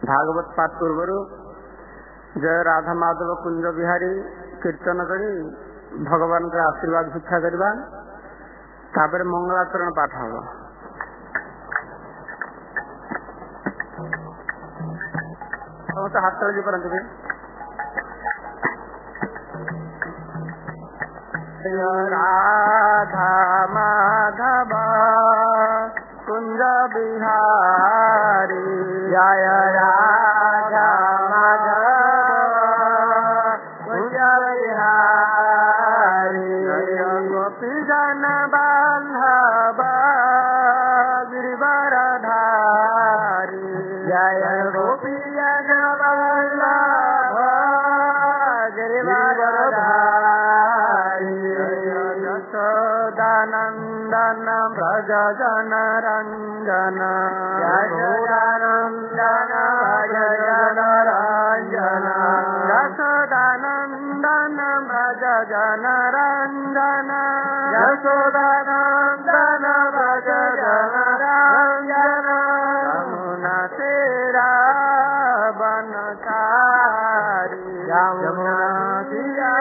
भागवत पाठ पूर्व जय राधा माधव कुंज बिहारी कीर्तन करी भगवान का आशीर्वाद भिक्षा करवा तापर मंगलाचरण पाठ हम समस्त हाथ तले पारती राधा माधव कुंज बिहारी जय राधा माधव कुंज बिहारी जय गोपी जन बांधव गिरिवरधारी जय गोपी जन बांधव गिरिवरधारी यशोदानंदन व्रज जन रंजन यशोदानंदन व्रज जन रंजन यशोदानंदन व्रज जन रंजन यशोदानंदन व्रज जन रंजन यमुना तेरा बनचारी यमुना तेरा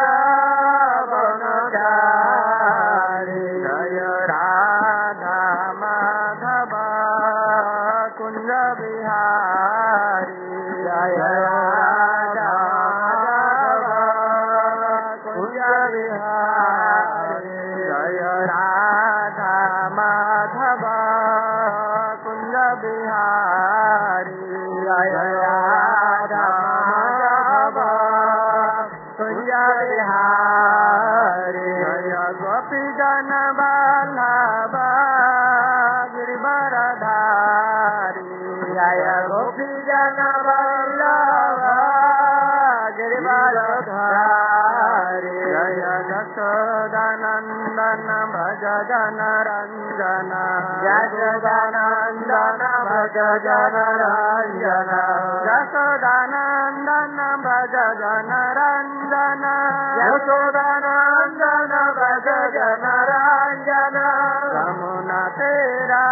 बनचारी जय राधा माधव कुंज बिहारी जय राधा माधव कुंज बिहारी जय राधा माधव कुंज बिहारी जय राधा माधव कुंज बिहारी जय गोपी जन वल्लभ गिरिवरधारी जय गोपी जन वल्लभ गिरिवरधारी जय यशोदानंदन भज जन रंजन यशोदानंदन भज जन रंजन यशोदानंदन भज जन रंजन यशोदानंदन भज जन रंजन यमुना तेरा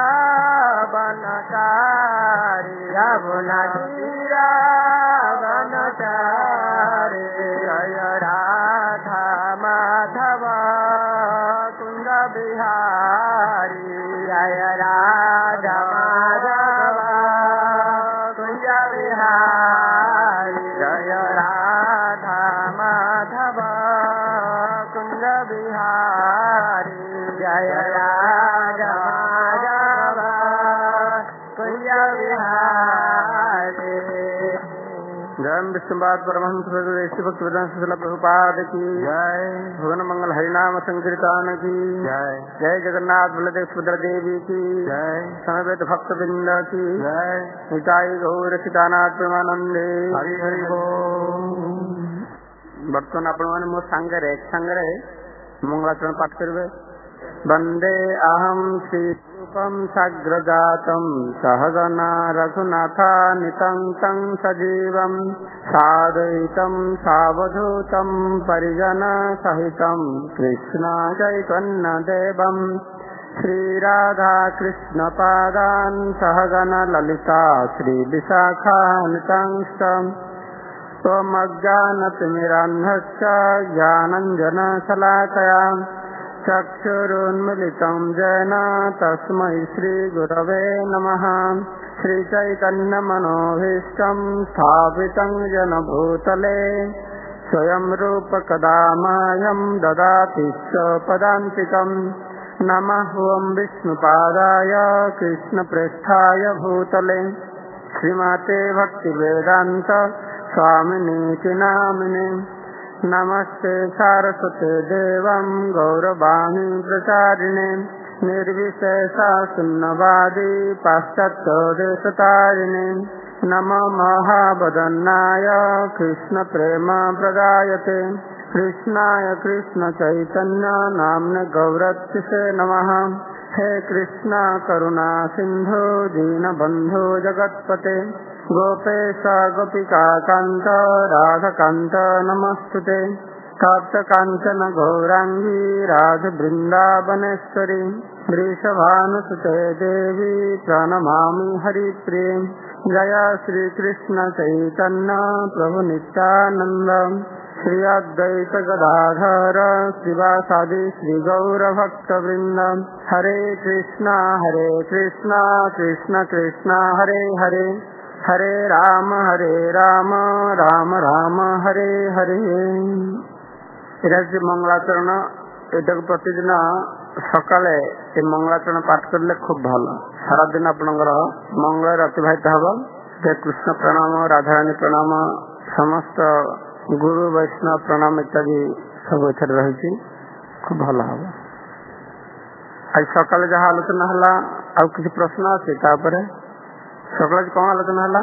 बनचारी यमुना तेरा बनचारी जय राधा माधव कुंज बिहारी जय राधा माधव कुंज बिहारी जय राधा माधव कुंज बिहारी जय राधा माधव कुंज बिहारी। जय विष्णुपाद परमहंस भक्ति वेदांत शिला प्रभुपाद की जय। भुवन मंगल हरिनाम संकीर्तन की जय। जय जगन्नाथ बलदेव सुभद्रा देवी की जय। समवेत भक्त वृंद की जय। निताई गौर सीतानाथ प्रेमानंदे हरि हरि बोल। बर्तमान आपण मो सांगरे मंगलाचरण पाठ करेंगे। वंदे अहम श्री रूपम साग्रजातम सहगना रघुनाथानितं तं सजीवं साद्वैतं सावधूतं परिजन सहितं कृष्ण चैतन्य देवं श्रीराधा कृष्ण पादान् सहगन ललिता श्री विशाखानितं त्वमज्ञानतिमिरान्धस्य ज्ञानञ्जनशलाकया चक्षुरुन्मिलितं येन तस्मै श्रीगुरवे नमः। श्रीचैतन्यमनोभीष्टं स्थापितं येन भूतले स्वयं रूप कदा मह्यं ददाति स्वपदान्तिकं। नमः ॐ विष्णुपादाय कृष्णप्रेष्ठाय भूतले श्रीमते भक्तिवेदान्त स्वामिनीति नामिने। नमस्ते सारस्वते देवं गौरवाणी प्रचारिणे निर्विशेषा शून्यवादी पाश्चात्यदेशतारिणे। नमो महावदन्नाय कृष्ण प्रेम प्रदायते कृष्णाय कृष्ण चैतन्य नाम्ने गौरत्से नमः। हे कृष्ण करुणा सिंधु दीनबंधु जगत्पते गोपेश गोपिका कांत राधकांत नमस्तुते। तप्त कांचन गौरांगी राध वृंदावनेश्वरी वृषभानुसुते देवी प्रणमामि हरिप्रिये। जय श्री कृष्ण चैतन्य प्रभु नित्यानंद श्री अद्वैत गदाधर श्रीवासादि श्री गौर भक्त वृंद हरे कृष्णा कृष्ण कृष्ण हरे हरे हरे राम राम राम हरे हरे। मंगलाचरण एटा प्रतिदिन सकाले मंगलाचरण पाठ करले खूब भल सारा दिन आपनकर मंगल अतिबाहित हम। कृष्ण प्रणाम राधारानी प्रणाम समस्त गुरु वैष्णव प्रणाम इत्यादि सब एथर रही खूब भल हम। आज सकाले जहाँ आलोचना है आ किसी प्रश्न अच्छे सकाल कौन आलोचना है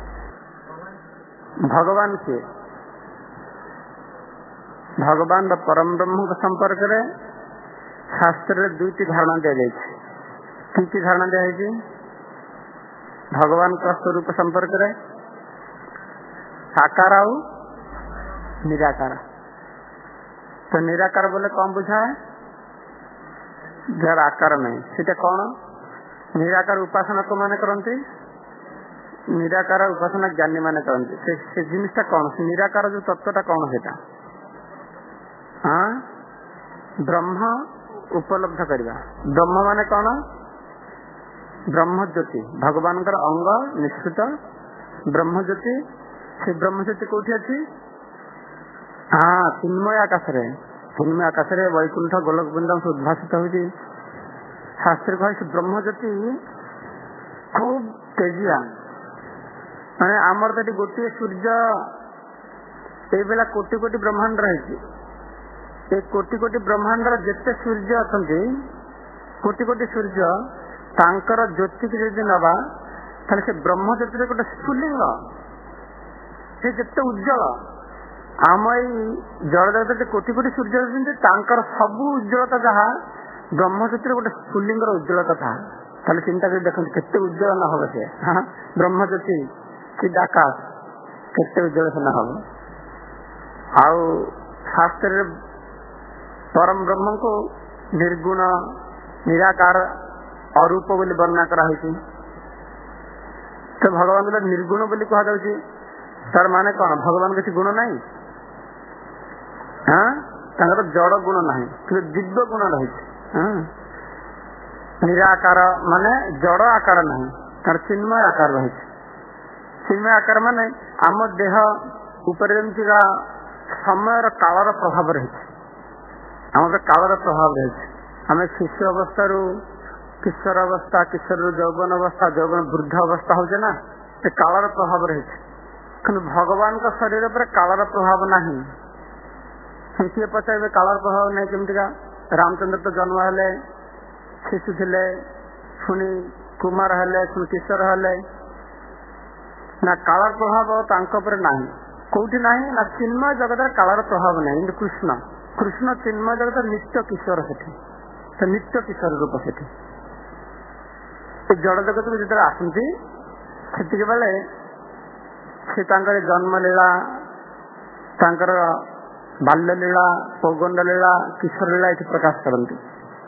भगवान किए भगवान परम ब्रह्म के संपर्क रे शास्त्र दुईटी धारणा दी जाए कि धारणा दी भगवान का स्वरूप संपर्क रे साकार आउ निराकार। तो निराकार बोले कौन बुझा है जार आकार नहीं सीटा कौन निराकार उपासना को माने करती निराकार उपासना ज्ञानी माने करती से जिनटा कौन निराकार जो तत्वटा कौन है हाँ ब्रह्म उपलब्ध करवा ब्रह्म माने कौन ब्रह्म ज्योति भगवान अंग निश्चित ब्रह्म ज्योति से ब्रह्म ज्योति कौटी अच्छी हाँ चिन्मय आकाश रे वैकुंठ गोलक वृंदावन से उद्भासित होती शास्त्र कहे ब्रह्म ज्योति खूब तेजिया माने आमर तो गोटे सूर्य ये बेला कोटि कोटि ब्रह्मांड रही कोटि कोटि ब्रह्मांड जिते सूर्य अच्छा कोटि कोटि सूर्य तांकर ज्योति की यदि नवा से ब्रह्म ज्योति गोटे स्फुलिंग से जिते उज्जवल आम जल जगत कोटि कोटि सूर्य तांकर सबू उज्जवलता जहाँ ब्रह्म ज्योति गोटे स्फुलिंग उज्जवलता था ताले चिंता कर देखते केते उज्जवल न हो से हाँ ब्रह्म ज्योति कि आकाश केते उज्जवल से न हो आउ शास्त्र परम ब्रह्म को निर्गुण निराकार अरूप बोली वर्णना करा तो भगवान को निर्गुण बोली कहा जाउची तार माने कौन भगवान किसी गुण नहीं हाँ तांकर जड़ गुण नहीं कि दिव्य गुण रही हाँ निराकार माने जड़ आकार नहीं तार चिन्मय आकार रही चिन्मय आकार माने आम देह ऊपर जमीका समय कालर प्रभाव रही आम कालर प्रभाव रही आम शिशु अवस्था किशोर अवस्था किशोर यौवन अवस्था यौवन वृद्ध अवस्था हो ना कालर प्रभाव रही कि भगवान का शरीर पर कालर प्रभाव नहीं किए पचारे कालर प्रभाव नहीं केमतिका रामचंद्र तो जन्म हेले शिशु थे पुणी कुमार हेले पुणी किशोर हेले ना कालर प्रभाव नहीं कौटी नहीं ना चिन्मय जगत कालर प्रभाव नहीं कृष्ण कृष्ण चिन्मय जगत नित्य किशोर से नित्य किशोर रूप से जड़ जगत को जो आसती से बेले से जन्म लीला बाल्य लीला पौगंड लीला किशोर लीला ये प्रकाश करती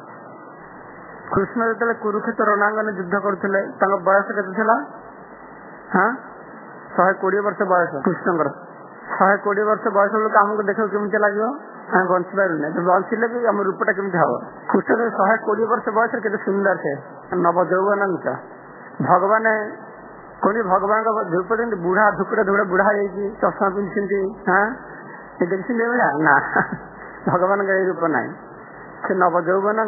कृष्ण जो कुरुक्षेत्र रणांगन युद्ध करते बयस के हाँ 120 वर्ष बयस कृष्ण 120 वर्ष बयस लोग आमको देख केमी लगे बंची पारे तो बंचले भी आम रूपटा केमी हम कृष्ण 120 वर्ष बयस के सुंदर से नव यौवन भगवान कौन भगवान का द्रौपदी बुढ़ा धुकड़े धुकड़े बुढ़ा चश्मा पिंधि हाँ ये देखी भाया ना भगवान का रूप ना से नव यौवन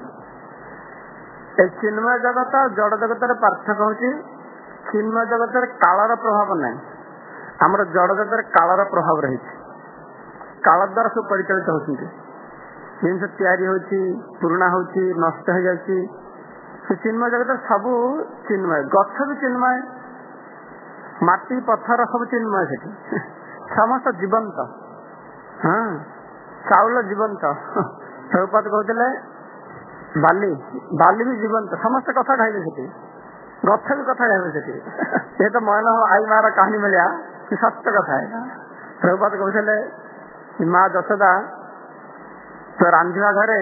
चिन्मय जगत जड़ जगत पार्थक्य हूँ चिन्मय जगत कालर प्रभाव ना आमर जड़ जगत कालर प्रभाव रही काल द्वारा सब परिचालित होती जिन तैयारी होती पुराणा होती नष्ट हो जाती चिन्मय जगत सबू चिन्मय गछ भी चिन्मय माटी पत्थर सब चिन्मय से समस्त जीवंत हाँ चाउल जीवंत प्रभुपाद कहते बाली बाली भी जीवंत समस्त कथा खाइले से गछ भी कथा खाइले से ये तो मन आई मार कहानी मिलिया कि सत्य कथा है प्रभुपाद कहते माँ जशोदा तो रांधिवा घरे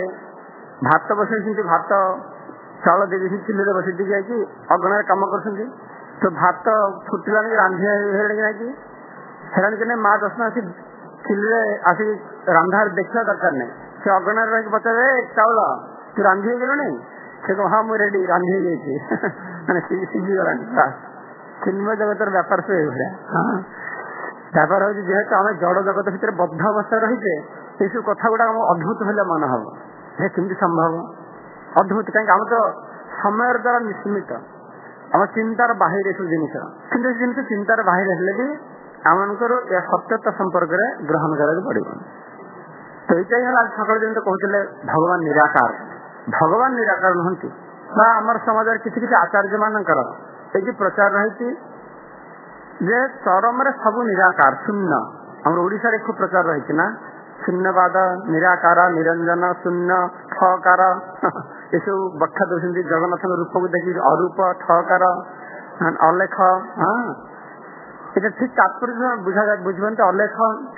भात बसई भात चाउल दे चुली बसई जाकि अगण कम कर तो भात फुटला रांधि कि हेरान कि माँ दर्शन आसी चुले आसी रंधा देखा दरकार नहीं से अगण रही पचारे चाउल तू रांधि गलु से कह हाँ मुझे रेडी रांधि मैंने सीझी गला चिन्मय जगत व्यापार से व्यापार हो जेहेतु आम जड़ जगत भितर बद्ध अवस्था रही ये सब कथा गुड़ा अद्भुत हेल्ले मन हम ये कमी संभव अद्भुत कहीं आम तो समय द्वारा निश्चित आम चिंतार बाहर सब जिन चिंतार बाहर हेल्ले भी आम सत्यता संपर्क में ग्रहण करके पड़ो। तो ये आज सकाल जमी कहते भगवान निराकार नुहति आम समाज किसी किसी आचार्य मानकर ये प्रचार रही जे चरम सब निराकार शून्य आम ओडिशा खूब प्रचार रही ना शून्यवाद निराकार निरंजन शून्य ठकार ये सब व्याख्या दौरान जगन्नाथ रूप को देखिए अरूप ठकार अलेख हाँ ये ठीक तात्पर्य बुझे अलेख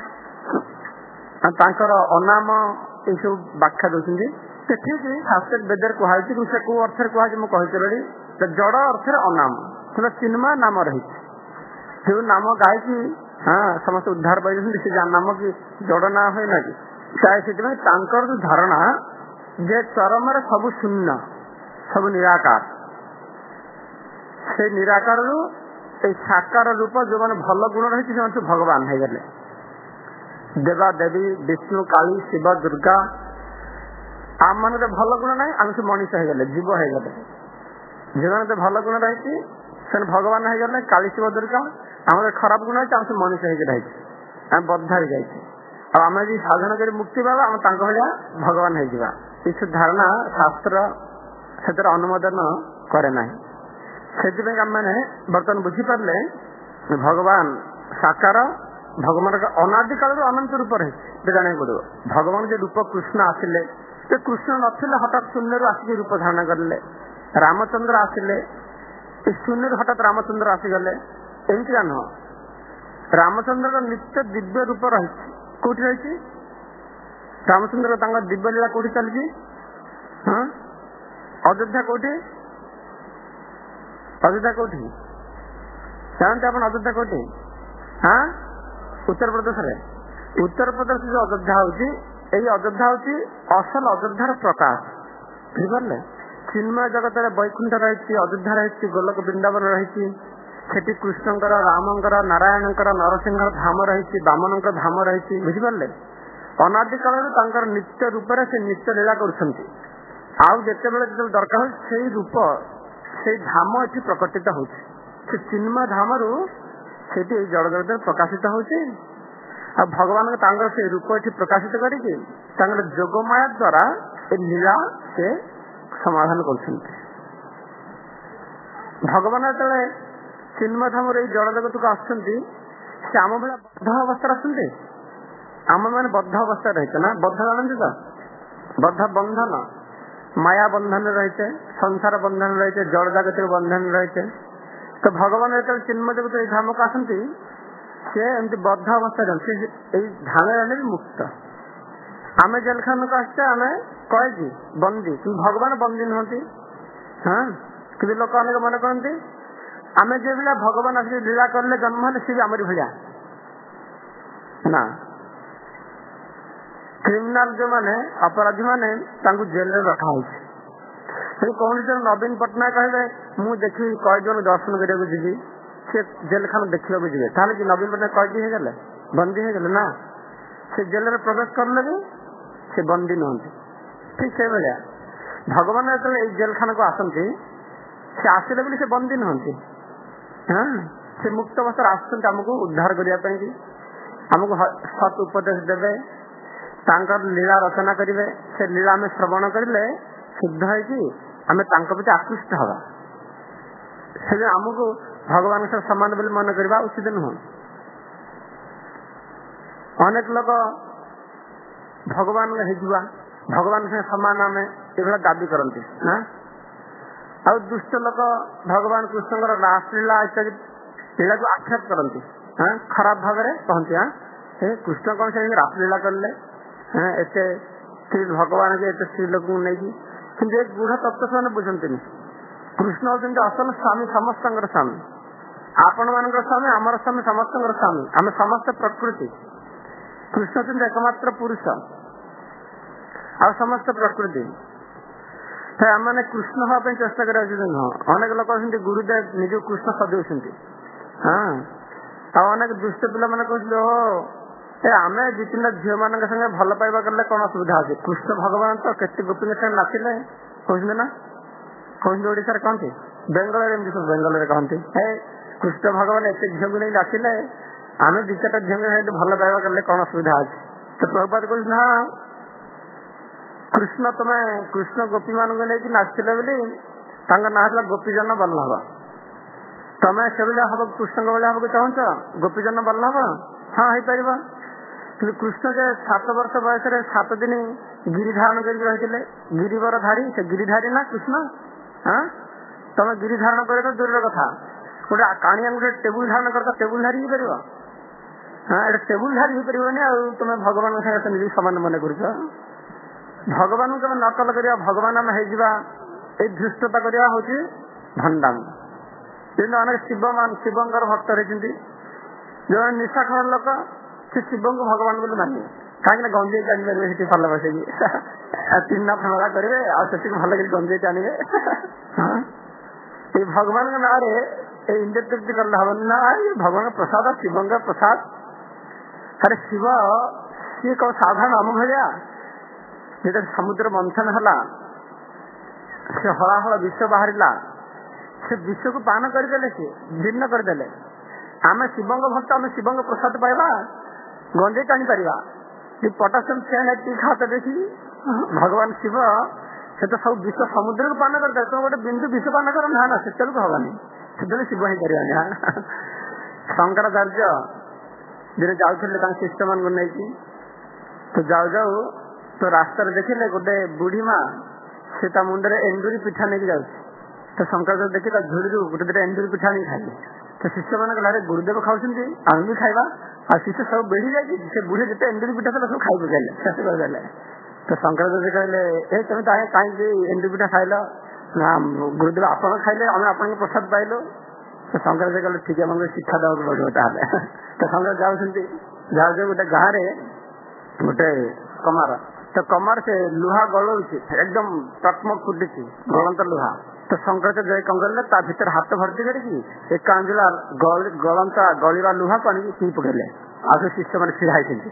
अनाम ये सब व्याख्या दौरान ठीक शास्त्र वेदर कहुई से कौ अर्थ कहुई मुझे जड़ अर्थ अनाम चिन्मय नाम रही जो नाम गायकी हाँ समस्त उद्धार पाई से नाम कि जड़ ना हुए ना कि से जो धारणा जे चरम सब शून्य सब निराकार से निराकार साकार रूप जो मैंने भल गुण रही से भगवान हो गले देवा देवी विष्णु काली शिव दुर्गा आम मान भल गुण ना आम सब मनीष हो गले जीव हो गले जो मैंने भल गुण रही से भगवान हो गले काली शिव दुर्गा आम खराब गुण है आम सब मनीष हो रही आम बद्ध हो जाए आम जी साधन कर मुक्ति पावा आम भाया भगवान हो इस धारणा शास्त्र से अनुमोदन करे ना से आम मैंने बर्तमान बुझीपारे भगवान साकार भगवान का अनादि काल अनंत रूप रही जाना पड़ो भगवान जो रूप कृष्ण आसिले कृष्ण नथिले हठात शून्य आसिक रूप धारण करले रामचंद्र आसिले शून्य हठात रामचंद्र आसीगले एमती नुह रामचंद्र नित्य दिव्य रूप रही कौटी रही रामचंद्र दिव्य लीला कौटी चली हाँ अयोध्या कौटी अयोध्या कौटी जानते आप अयोध्या कौटी हाँ उत्तर प्रदेश जो अयोध्या होती अयोध्या होती असल अयोध्यार प्रकाश बुझे चिन्मय जगत वैकुंठ रही अयोध्या रही गोलक वृंदावन रही सेठी कृष्णकर रामंकर नारायणकर नरसिंह धाम रही बामन धाम रही बुझिपारे अनादि काल नित्य रूप से नित्य लीला कर दरकार से रूप से धाम ये प्रकटित हो चिन्मय धाम रू से जड़ जगत प्रकाशित हो भगवान से रूप ये प्रकाशित करके जोगमाया द्वारा लीला से समाधान कर भगवान जो चिन्मय धाम जड़ जगत को आम भाया बद्ध अवस्था आसते आम मैंने बद्ध अवस्था रही ना बद्ध जानते तो बद्ध बंधन माया बंधन रही संसार बंधन रही जड़ जगत बंधन रही तो भगवान जो चिन्मय जगत धाम को आसती सी एमती बद्ध अवस्था धाम रहने भी मुक्त आम जेल खान को आसते आम कहे बंदी कि भगवान बंदी नुहति हाँ कि लोक अनेक मन कहते आम जो भाया भगवान आस लीला करले जन्म हेल्ले सी भी आमरी भाया ना क्रिमिनाल जो मैंने अपराधी मैंने जेल रखा कौन नवीन पट्टनायक कहे मुझे देखी कैदी मान दर्शन करने जी सी जेल खान देखा जी ताल कि नवीन पट्टनायक कैदी हो गले बंदी हो गले ना से जेल में प्रवेश करले भी से बंदी नुहति ठीक से भाया भगवान जो जेल खान को आसती से आसिले भी से बंदी नुहति हाँ से मुक्त अवस्था आसुच्च आमको उद्धार करने आमको सत उपदेश देवे लीला रचना करेंगे से लीला आम श्रवण करें शुद्ध है आम प्रति आकृष्ट हवा से आमको भगवान सह समान बोली मन करवा उचित नुह अनेक लोग भगवान भगवान सह समान आम ये दाबी करती ना आ दुष्ट लोग भगवान कृष्ण रासलीला इत्यादि लीला को आक्षेप करती हाँ खराब भाव में कहती हाँ कृष्ण कौन से रासलीला करले एत स्त्री भगवान के एत स्त्री लोक नहीं कि एक गुढ़ तत्व से बुझती कृष्ण होती असल स्वामी समस्त स्वामी आपण ମାନଙ୍କର ସ୍ୱାମୀ ଆମର ସ୍ୱାମୀ ସମସ୍ତଙ୍କର ସ୍ୱାମୀ ଆମେ ସମସ୍ତେ ପ୍ରକୃତି କୃଷ୍ଣ କିନ୍ତୁ ଏକମାତ୍ର ପୁରୁଷ ଆଉ ସମସ୍ତେ ପ୍ରକୃତି ଆମେ କୃଷ୍ଣ ହବା ପାଇଁ ଚେଷ୍ଟା କରିବା ଉଚିତ ନୁହଁ ଅନେକ ଲୋକ ଅଛନ୍ତି ଗୁରୁଦେବ ନିଜକୁ କୃଷ୍ଣ ସଜାଉଛନ୍ତି ଆଉ ଅନେକ ଦୁଷ୍ଟ ପିଲାମାନେ କହୁଛନ୍ତି ଓ ଆମେ ଦି ତିନିଟା ଝିଅ ମାନଙ୍କ ସାଙ୍ଗେ ଭଲ ପାଇବା କଲେ କଣ ଅସୁବିଧା ଅଛି କୃଷ୍ଣ ଭଗବାନ ତ କେତେ ଗୋପୀଙ୍କ ସାଙ୍ଗେ ନାଚିଲେ କହୁଛନ୍ତି ନା କହୁଛନ୍ତି ଓଡିଶାରେ କହନ୍ତି ବେଙ୍ଗଳରେ ଏମିତି ସବୁ ବେଙ୍ଗଳରେ କହନ୍ତି କୃଷ୍ଣ ଭଗବାନ ଏତେ ଝିଅକୁ ନେଇ ନାଚିଲେ ଆମେ ଦି ଚାରିଟା ଝିଅଙ୍କ ସାଙ୍ଗେ ଭଲ ପାଇବା କଲେ କଣ ଅସୁବିଧା ଅଛି ତ ପ୍ରଭୁପାଦ କହୁଛନ୍ତି ନା କୃଷ୍ଣ ତମେ କୃଷ୍ଣ ଗୋପୀ ମାନଙ୍କୁ ନେଇକି ନାଚିଥିଲେ ବୋଲି ତାଙ୍କ ନାଁ ହେଲା ଗୋପୀଜନ ବଲ୍ଲଭ ତମେ ସେଭଳିଆ ହବ କୃଷ୍ଣଙ୍କ ଭଳିଆ ହବାକୁ ଚାହୁଁଛ ଗୋପୀଜନ ବଲ୍ଲଭ ହଁ ହେଇପାରିବ କିନ୍ତୁ କୃଷ୍ଣ ଯେ 7 ବର୍ଷ ବୟସରେ 7 ଦିନ ଗିରି ଧାରଣ କରିକି ରହିଥିଲେ ଗିରିବର ଧାରୀ ସେ ଗିରିଧାରୀ ନା କୃଷ୍ଣ ତମେ ଗିରି ଧାରଣ କରିବା ଦୂରର କଥା ଗୋଟେ କାଣିଆ ଗୋଟେ ଟେବୁଲ ଧାରଣ କରିता ଟେବୁଲ ଧାରୀ ହେଇପାରିବ ଏଟା ଟେବୁଲ ଧାରୀ ହେଇପାରିବନି ଆଉ ତମେ ଭଗବାନଙ୍କ ସାଙ୍ଗେ ନିଜେ ସମାନ ମନେ କରୁଛ ଭଗବାନଙ୍କୁ ତମେ ନକଲ କରିବା ଭଗବାନ ଆମେ ହେଇଯିବା ଏଇ ଧୃଷ୍ଟତା କରିବା ହଉଛି ଭଣ୍ଡାମ କିନ୍ତୁ ଅନେକ ଶିବଙ୍କର ଭକ୍ତ ରହିଛନ୍ତି ଯୋଉମାନେ ନିଶାଖୋର ଲୋକ ସେ ଶିବଙ୍କୁ ଭଗବାନ ବୋଲି ମାନିବେ କାହିଁକି ନା ଗଞ୍ଜେଇ ଟାଣିପାରିବେ ସେଠି ଭଲ ବସେଇକି 3 ଫଳା କରିବେ ଆଉ ସେଠିକି ଭଲ କରି ଗଞ୍ଜେଇ ଟାଣିବେ ଏଇ ଭଗବାନଙ୍କ ନାଁରେ ଏଇ ଇନ୍ଦ୍ର ତୃପ୍ତି କଲେ ହବନି ନା ଭଗବାନଙ୍କ ପ୍ରସାଦ ଶିବଙ୍କ ପ୍ରସାଦ ଆରେ ଶିବ ସିଏ କଣ ସାଧାରଣ ଆମ ଭଳିଆ ଯେତେବେଳେ ସମୁଦ୍ର ମନ୍ଥନ ହେଲା ସେ ହଳାହଳ ବିଷ ବାହାରିଲା ସେ ବିଷକୁ ପାନ କରିଦେଲେ ସିଏ ଜୀର୍ଣ୍ଣ କରିଦେଲେ ଆମେ ଶିବଙ୍କ ଭକ୍ତ ଆମେ ଶିବଙ୍କ ପ୍ରସାଦ ପାଇବା ଗଞ୍ଜେଇ ଟାଣି ପାରିବା ପଟାସିୟମ ଏତିକି ଖାତ ଦେଖି ଭଗବାନ ଶିବ ସେ ତ ସବୁ ବିଷ ସମୁଦ୍ରକୁ ପାନ କରିଦେଲେ ତମେ ଗୋଟେ ବିନ୍ଦୁ ବିଷ ପାନ କର ନା ସେତେବେଳକୁ ହବନି ସେତେବେଳେ ଶିବ ହେଇପାରିବାନି ଶଙ୍କରାଚାର୍ଯ୍ୟ ଦିନେ ଯାଉଥିଲେ ତାଙ୍କ ଶିଷ୍ୟ ମାନଙ୍କୁ ନେଇକି ତ ଯାଉ ଯାଉ ତ ରାସ୍ତାରେ ଦେଖିଲେ ଗୋଟେ ବୁଢୀ ମା ସେ ତା ମୁଣ୍ଡରେ ଏଣ୍ଡୁରି ପିଠା ନେଇକି ଯାଉଛି ତ ଶଙ୍କରାଚାର୍ଯ୍ୟ ଦେଖି ତା ଝୁଳିରୁ ଗୋଟେ ଦିଟା ଏଣ୍ଡୁରି ପିଠା ନେଇକି ଖାଇଲେ ତ ଶିଷ୍ୟ ମାନେ କହିଲେ ଗୁରୁଦେବ ଖାଉଛନ୍ତି ଆମେ ବି ଖାଇବା ଆଉ ଶିଷ୍ୟ ସବୁ ବେଢି ଯାଇଛି ସେ ବୁଢୀ ଯେତେ ଏଣ୍ଡୁରି ପିଠା ଥିଲା ସବୁ ଖାଇ ପକେଇଲେ ଶେଷ କରିଦେଲେ ତ ଶଙ୍କରାଚାର୍ଯ୍ୟ କହିଲେ ତମେ କାହିଁକି ଏଣ୍ଡୁରି ପିଠା ଖାଇଲ ନା ଗୁରୁଦେବ ଆପଣ ଖାଇଲେ ଆମେ ଆପଣଙ୍କ ପ୍ରସାଦ ପାଇଲୁ ତ ଶଙ୍କରାଚାର୍ଯ୍ୟ କହିଲେ ଠିକ ଆମକୁ ଶିକ୍ଷା ଦେବାକୁ ପଡିବ ତାହେଲେ ତ ଶଙ୍କର ଯାଉଛନ୍ତି ଯାଉ ଯାଉ ଗୋଟେ ଗାଁରେ ଗୋଟେ କମାର ତ କମାର ସେ ଲୁହା ଗଳଉଛି ଏକଦମ ଟକମକ ଫୁଟିଛି ଗଳନ୍ତ ଲୁହା ତ ଶଙ୍କରାଚାର୍ଯ୍ୟ କଣ କରିଲେ ତା ଭିତରେ ହାତ ଭର୍ତ୍ତି କରିକି ଏକ ଆଞ୍ଜୁଳା ଗଳନ୍ତା ଗଳିବା ଲୁହାକୁ ଆଣିକି ପିଇ ପକେଇଲେ ଆଉ ସେ ଶିଷ୍ୟ ମାନେ ଛିଡା ହେଇଛନ୍ତି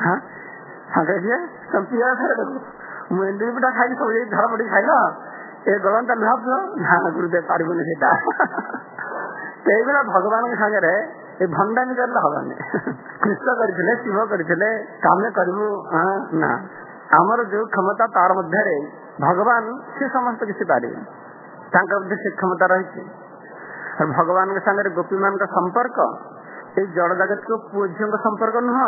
ମୁଁ ଏଣ୍ଡୁରି ପିଠା ଖାଇକି ସବୁ ଧର ପଡିକି ଖାଇଲ ଏ ଗଳନ୍ତା ଲୁହା ପୁଅ ନା ଗୁରୁଦେବ ପାରିବୁନି ସେଇଟା ସେଇଭଳିଆ ଭଗବାନଙ୍କ ସାଙ୍ଗରେ ଏ ଭଣ୍ଡାମି କରିଲେ ହବନି କୃଷ୍ଣ କରିଥିଲେ ଶିବ କରିଥିଲେ ଆମେ କରିବୁ ନା ଆମର ଯୋଉ କ୍ଷମତା ତାର ମଧ୍ୟରେ ଭଗବାନ ସେ ସମସ୍ତ କିଛି ପାରିବେ ତାଙ୍କ ମଧ୍ୟ ସେ କ୍ଷମତା ରହିଛି ଭଗବାନଙ୍କ ସାଙ୍ଗରେ ଗୋପୀ ମାନଙ୍କ ସମ୍ପର୍କ ଏଇ ଜଳ ଜଗତକୁ ପୁଅ ଝିଅଙ୍କ ସମ୍ପର୍କ ନୁହଁ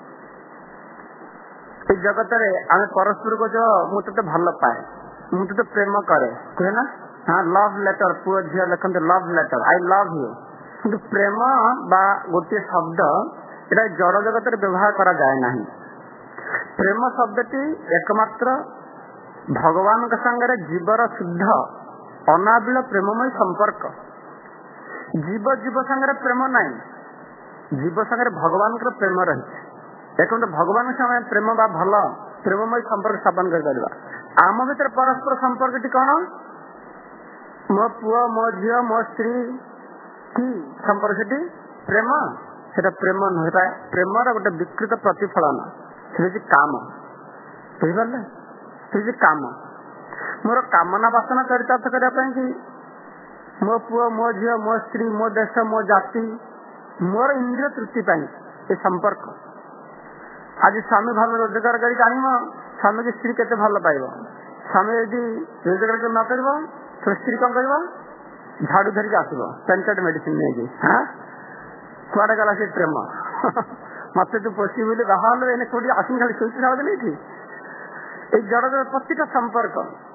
ଏଇ ଜଗତରେ ଆମେ ପରସ୍ପରକୁ ମୁଁ ତତେ ଭଲ ପାଏ ମୁଁ ତତେ ପ୍ରେମ କରେ କୁହେ ନା ଲଭ ଲେଟର ପୁଅ ଝିଅ ଲେଖନ୍ତି love letter I love you କିନ୍ତୁ ପ୍ରେମ ବା ଗୋଟିଏ ଶବ୍ଦ ଏଟା ଜଳ ଜଗତରେ ବ୍ୟବହାର କରାଯାଏ ନାହିଁ ପ୍ରେମ ଶବ୍ଦଟି ଏକମାତ୍ର ଭଗବାନଙ୍କ ସାଙ୍ଗରେ ଜୀବର ଶୁଦ୍ଧ ଅନାବିଳ ପ୍ରେମମୟ ସମ୍ପର୍କ ଜୀବ ଜୀବ ସାଙ୍ଗରେ ପ୍ରେମ ନାହିଁ ଜୀବ ସାଙ୍ଗରେ ଭଗବାନଙ୍କର ପ୍ରେମ ରହିଛି ଦେଖନ୍ତୁ ଭଗବାନଙ୍କ ସାଙ୍ଗରେ ପ୍ରେମ ବା ଭଲ ପ୍ରେମମୟ ସମ୍ପର୍କ ସ୍ଥାପନ କରିପାରିବା ଆମ ଭିତରେ ପରସ୍ପର ସମ୍ପର୍କଟି କଣ ମୋ ପୁଅ ମୋ ଝିଅ ମୋ ସ୍ତ୍ରୀ କି ସମ୍ପର୍କ ସେଠି ପ୍ରେମ ସେଟା ପ୍ରେମ ନୁହେଁ ସେଟା ପ୍ରେମର ଗୋଟେ ବିକୃତ ପ୍ରତିଫଳନ ସେ ହଉଛି କାମ ବୁଝିପାରିଲେ ସେ ହଉଛି କାମ ମୋର କାମନା ବାସନା ଚରିତାର୍ଥ କରିବା ପାଇଁ କି ମୋ ପୁଅ ମୋ ଝିଅ ମୋ ସ୍ତ୍ରୀ ମୋ ଦେଶ ମୋ ଜାତି ମୋର ଇନ୍ଦ୍ରିୟ ତୃପ୍ତି ପାଇଁ ଏ ସମ୍ପର୍କ ଆଜି ସ୍ୱାମୀ ଭଲ ରୋଜଗାର କରିକି ଆଣିବ ସ୍ୱାମୀକି ସ୍ତ୍ରୀ କେତେ ଭଲ ପାଇବ ସ୍ୱାମୀ ଯଦି ରୋଜଗାର ନ କରିବ ତ ସ୍ତ୍ରୀ କଣ କରିବ ଝାଡୁ ଧରିକି ଆସିବ ପେଣ୍ଟେଡ୍ ମେଡିସିନ ନେଇକି କୁଆଡେ ଗଲା ସେ ପ୍ରେମ ମତେ ତୁ ପୋଷି ବୋଲି ବାହା ହେଲେ ଏନେ କୋଉଠି ଆସିକି ଖାଲି ଶୋଇଛି ସାରାଦିନ ଏଇଠି ଏଇ ଜଡର ପ୍ରତିଟା ସମ୍ପର୍କ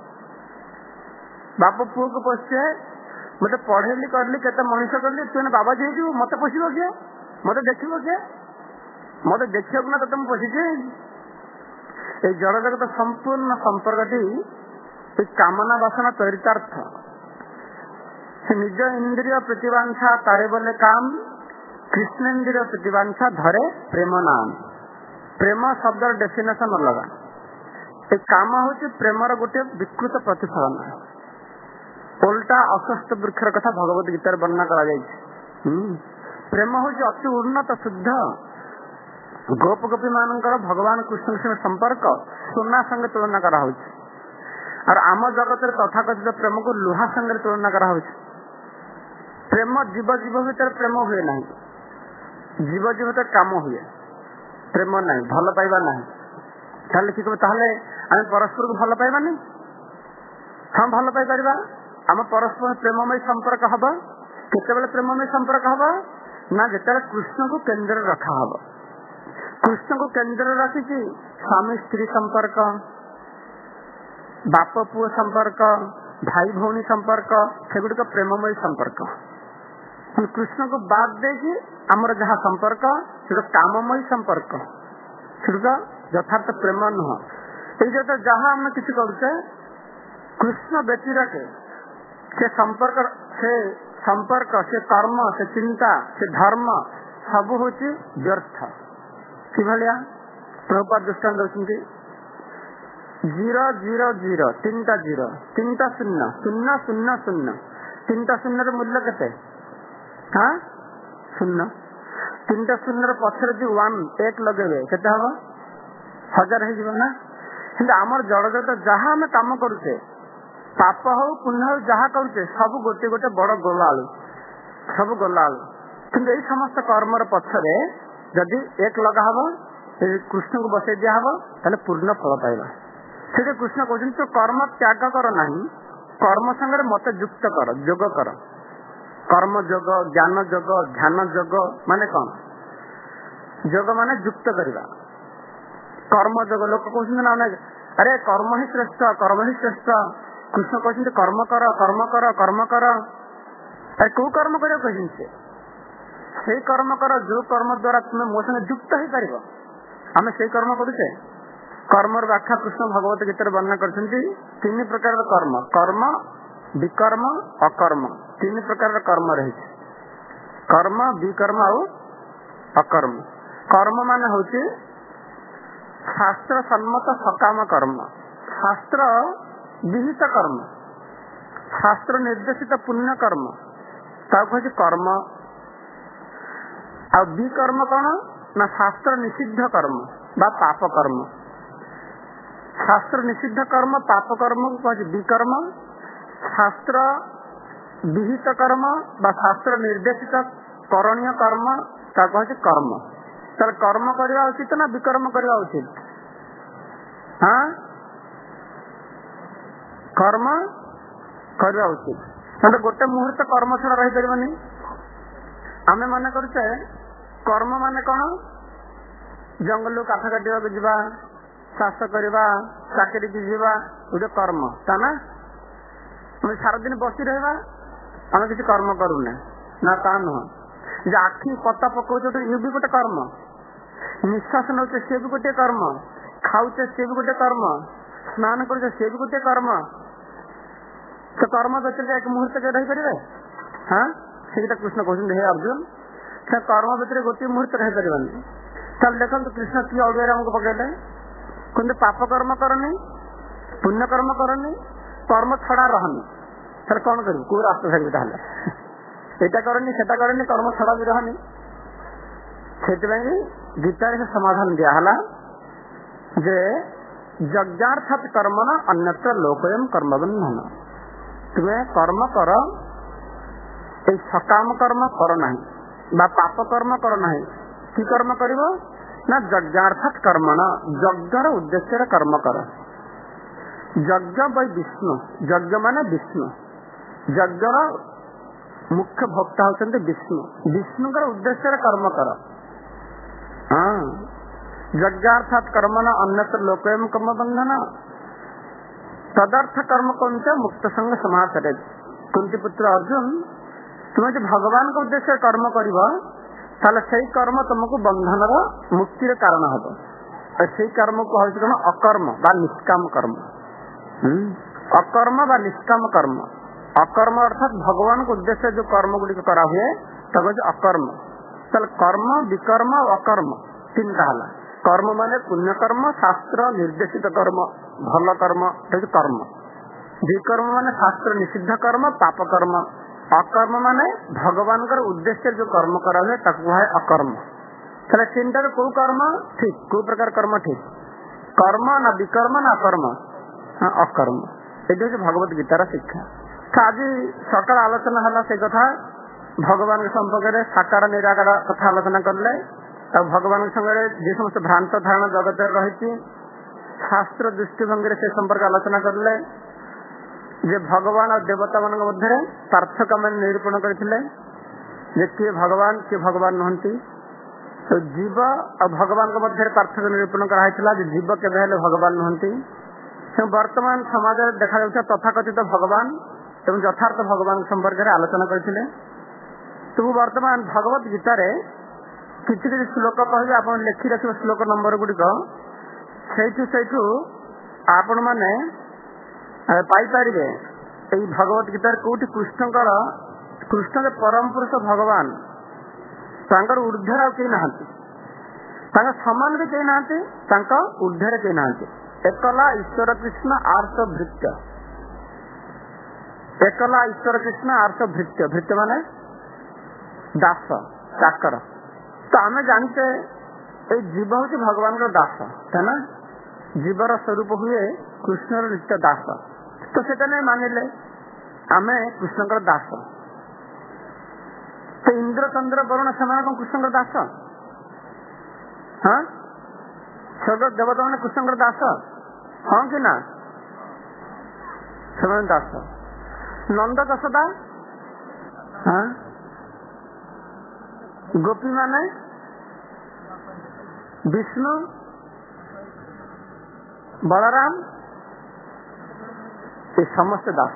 ବାପ ପୁଅକୁ ପୋଷେ ମତେ ପଢେଇଲି କରିଲି କେତେ ମଣିଷ କରିଲି ତୁ ବାବା ଯିବୁ ମତେ ପୋଷିବ କିଏ ମତେ ଦେଖିବ କିଏ ମତେ ଦେଖିବାକୁ ନା ତତେ ମୁଁ ପୋଷିଛି এই জড়জগত সম্পূর্ণ সম্পর্কটি এই কামনা বাসনা চরিতার্থ से निज इंद्रिय प्रतिवांछा तारे बोले काम, कृष्ण इंद्रिय प्रतिवांछा धरे प्रेम नाम। प्रेम शब्द डेफिनेशन अलग। एक काम हूँ प्रेमर गोटे विकृत प्रतिफलन। ओल्टा अस्वस्थ वृक्षर कथा भगवत गीतार वर्णना करा जायछि। प्रेम हूँ अति उन्नत शुद्ध गोप गोपी मानकर भगवान कृष्ण से संपर्क सोना संगे तुलना करा होछि। और आम जगत तथाकथित प्रेम को लुहा संगे तुलना करा होछि। प्रेम जीव जीव भीतर प्रेम हुए ना, जीव जीव भीतर काम हुए, प्रेम ना, भल पाइबा ना। आम परस्पर को भल पाइबा नहीं, हम भल पाई परिबा। आम परस्पर प्रेममय संपर्क हम केतबेले प्रेममय संपर्क हम ना जेतबेले कृष्ण को केंद्र रखा हम। कृष्ण को केंद्र रखी स्वामी स्त्री संपर्क, बाप पुओ संपर्क, भाई भौणी संपर्क, सेगुड़िक प्रेममय संपर्क। कृष्ण को बाद देखी आमर जहाँ संपर्क से काममय संपर्क, से यथार्थ प्रेम नुह। ये जहाँ आम किसी करुचे कृष्ण व्यतिरके से संपर्क से कर्म से चिंता से धर्म सब हूँ व्यर्थ। कि भलिया प्रभुपाद दृष्टांत दौरान 000 तीनटा 0 तीनटा 0 0 0 0 तीनटा 0 मूल्य केते? हाँ 0। तीनटा 0 पछरे जो 1 1 लगेबे केते हबो? 1000 हे जीवन ना। किंतु आमर जड़ जगत जहाँ आम काम करुचे पाप हो पुण्य हो जहाँ करुचे सब गोटे गोटे बड़ गोलालु, सब गोलालु। किंतु ये समस्त कर्मर पछरे जदि 1 लगा हबो कृष्ण को बसई दिया हबो ताले पूर्ण फल पाइबा। से कृष्ण कहते तो कर्म त्याग कर नहीं, कर्म संगे मत युक्त कर, जोग कर। कर्म जोग, ज्ञान जोग, ध्यान जोग माने कौन? जोग माने युक्त करवा। कर्म जोग लोक कहते ना अरे कर्म ही श्रेष्ठ, कर्म ही श्रेष्ठ। कृष्ण कहते कर्म कर कर्म कर कर्म कर। अरे कौ कर्म कर से कर्म कर जो कर्म द्वारा तुम्हें मो संगे युक्त हो पार। आम से कर्म करुचे। कर्मर व्याख्या कृष्ण भगवत गीता वर्णना करछन्ति 3 प्रकार कर्म, कर्म विकर्म अकर्म। 3 प्रकार कर्म रही। कर्म विकर्म और अकर्म। कर्म मान हूँ शास्त्र सम्मत सकाम कर्म, शास्त्र विहित कर्म, शास्त्र निर्देशित पुण्य कर्म कहूँ कर्म। आ विकर्म कौन ना शास्त्र निषिद्ध कर्म बा पाप कर्म। शास्त्र निषिद्ध कर्म पाप कर्म को कह विकर्म। शास्त्र विहित कर्म बा शास्त्र निर्देशित करणीय कर्म कह कर्म। तार कर्म करवा उचित ना विकर्म करवा उचित? हाँ कर्म करवा उचित। मतलब गोटे मुहूर्त कर्म छड़ा रही पारबनी। आमे मन करुचे कर्म माने कौन? जंगल काठ काटा जा, चाष करवा, चाकरी की जीवा गोटे कर्म ता ना। सारा दिन बसी रहा आम किसी कर्म करूना ना ता नुह। आखि पता पकाउे ये भी गोटे कर्म। निश्वास नौचे सी भी गोटे कर्म। खाऊचे सी भी गोटे कर्म। स्नान करुचे सी भी गोटे कर्म। तो कर्म व्यतीत एक मुहूर्त के रही पारे? हाँ से कृष्ण कहते हे अर्जुन से कर्म व्यतीत गोटे मुहूर्त रही पारनी। चल देखो कृष्ण किए अड़ुआ आमको पकड़े कहते पाप कर्म करनी, पुण्य कर्म करनी, कर्म छड़ा रहनी। सर कौन करू कौ रास्ता धरबी ताले? एटा करनी सेटा करनी, कर्म छड़ा भी रहनी। से गीतार से समाधान दिया जे यज्ञार्थात कर्मणा अन्यत्र लोकयम कर्म बंधन। तुम्हें कर्म कर, सकाम कर्म कर नहीं बा पाप कर्म कर नहीं। कि कर्म कर ना यज्ञार्थात कर्मणा, यज्ञर उद्देश्य कर्म कर। यज्ञ बै विष्णु, यज्ञ माने विष्णु, यज्ञर मुख्य भक्ता होते विष्णु, विष्णुकर उद्देश्य कर्म कर। हाँ यज्ञार्थात कर्मणा अन्यत्र लोकयम कर्म बंधन। तदर्थ कर्म कौन से? मुक्त संग समाचरे। कुंती पुत्र अर्जुन तुम्हें जो भगवान का उद्देश्य कर्म करिबा ताले सही कर्म तुमको बंधन मुक्तिर कारण हम। और सही कर्म को हूँ कौन? अकर्म बा निष्काम कर्म। अकर्म बा निष्काम कर्म अकर्म अर्थात भगवान को उद्देश्य जो कर्म गुड़ी करा हुए तब अकर्म। चल कर्म विकर्म अकर्म तीन कहला। कर्म माने पुण्य कर्म, शास्त्र निर्देशित कर्म, भल कर्म कर्म। विकर्म माने शास्त्र निषिद्ध कर्म, पाप कर्म। अकर्म माने भगवान का उद्देश्य जो कर्म करा हुए ताकू है अकर्म। चले तीन टार को कर्म ठीक, को प्रकार कर्म ठीक, कर्म ना विकर्म ना अकर्म, अकर्म। ये भगवत गीतार शिक्षा। आज सकाल आलोचना है से कथा भगवान के संपर्क में साकार निराकार कथा आलोचना करले। भगवान संगे जे समस्त भ्रांत धारणा जगत रही शास्त्र दृष्टिभंगी से संपर्क आलोचना करले। जे भगवान और देवता मान मध्य पार्थक्य मान निरूपण करते किए भगवान किए भगवान नुहति। तो जीव और भगवान के मध्य पार्थक्य निरूपण कराइला जे जीव केवे भगवान नुहति। वर्तमान समाज देखा तथाकथित भगवान एवं यथार्थ भगवान संपर्क में आलोचना करते। तो वर्तमान भगवत गीतार किसी किसी श्लोक कहे आप लिखि रखिए श्लोक नंबर गुड़िक से आपण मैंने पाइपर भगवत गीतार कौटी कृष्ण के परम पुरुष भगवान ऊर्धर कई ना समान भी कई ना ऊर्धर कई ना। एकला ईश्वर कृष्ण आर्ष भृत्य, एकला ईश्वर कृष्ण आर्ष भृत्य, भृत्य माने दास चाकर। तो आम जानते जीव हूँ भगवान का दास है ना, जीवर स्वरूप हुए कृष्ण नित्य दास। तो सेटा नहीं मानिले आम कृष्ण दास। तो इंद्र चंद्र वरुण से कृष्ण दास, हाँ स्वर्ग देवता मैंने कृष्ण दास हाँ कि ना, से दास। नंद दशदा हाँ, गोपी माने विष्णु बलराम ये समस्त दास